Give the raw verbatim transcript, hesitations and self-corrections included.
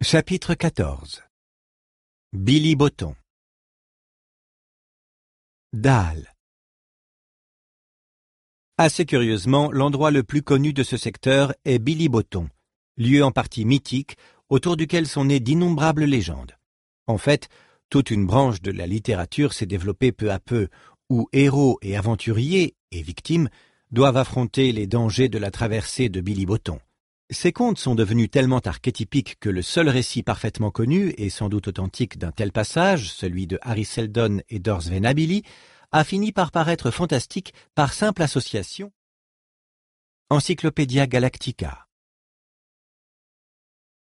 Chapitre quatorze. Billy Botton. Dahl. Assez curieusement, l'endroit le plus connu de ce secteur est Billy Botton, lieu en partie mythique autour duquel sont nées d'innombrables légendes. En fait, toute une branche de la littérature s'est développée peu à peu, où héros et aventuriers, et victimes, doivent affronter les dangers de la traversée de Billy Botton. Ces contes sont devenus tellement archétypiques que le seul récit parfaitement connu et sans doute authentique d'un tel passage, celui de Hari Seldon et d'Ors Venabili, a fini par paraître fantastique par simple association. Encyclopædia Galactica.